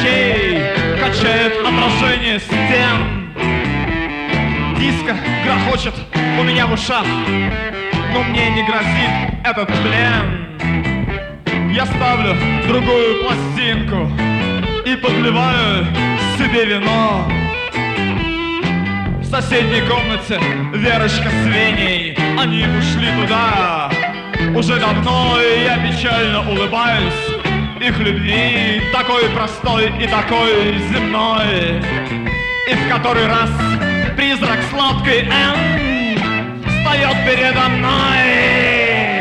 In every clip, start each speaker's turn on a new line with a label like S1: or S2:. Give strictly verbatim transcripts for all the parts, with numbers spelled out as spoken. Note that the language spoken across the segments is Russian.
S1: свечей качает отражение стен. Диско грохочет у меня в ушах, но мне не грозит этот плен. Я ставлю другую пластинку и подливаю себе вино. В соседней комнате Верочка с Веней, они ушли туда уже давно, и я печально улыбаюсь их любви, такой простой и такой земной. И в который раз призрак сладкой Н встает передо мной.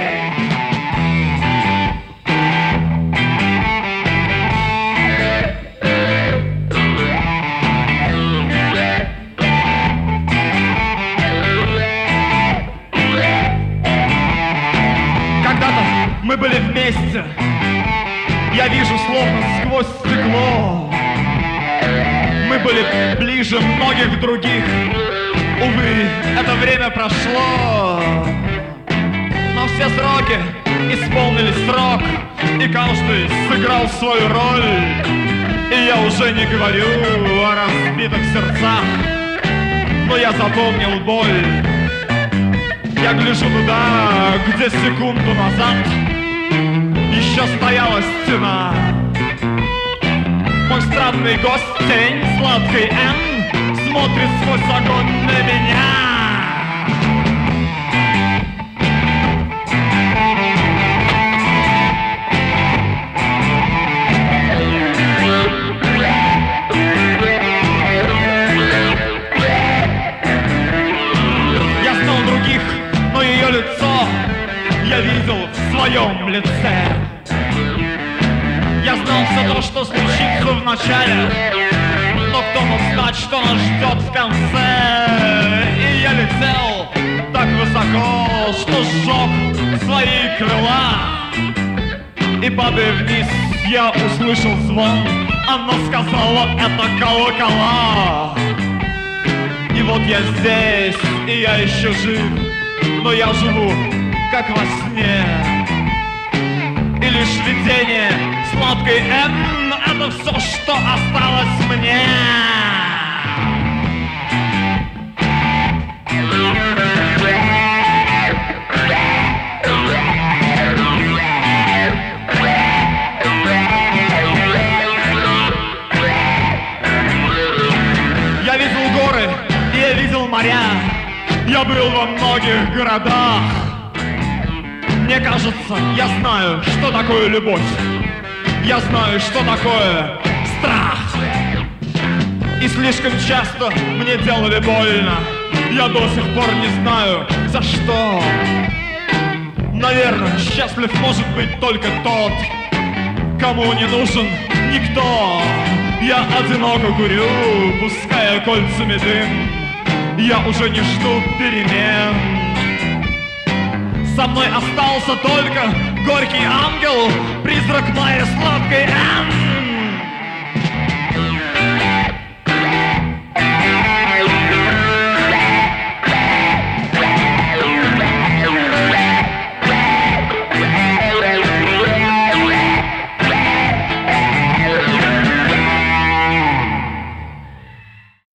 S1: Мы были вместе, я вижу словно сквозь стекло. Мы были ближе многих других, увы, это время прошло. Но все сроки исполнили срок, и каждый сыграл свою роль. И я уже не говорю о разбитых сердцах, но я запомнил боль. Я гляжу туда, где секунду назад еще стояла стена. Мой странный гость, тень сладкой Н, смотрит сквозь огонь на меня. Я знал других, но ее лицо я видел в своем лице. Я знал все то, что случится в начале, но кто мог знать, что нас ждет в конце? И я летел так высоко, что сжег свои крыла. И падая вниз, я услышал звон, она сказала, это колокола. И вот я здесь, и я еще жив, но я живу как во сне. И лишь видение сладкой Н — это все, что осталось мне. Я видел горы, и я видел моря, я был во многих городах. Мне кажется, я знаю, что такое любовь. Я знаю, что такое страх. И слишком часто мне делали больно. Я до сих пор не знаю, за что. Наверное, счастлив может быть только тот, кому не нужен никто. Я одиноко курю, пуская кольцами дым. Я уже не жду перемен. Со мной остался только горький ангел, призрак моей сладкой Н.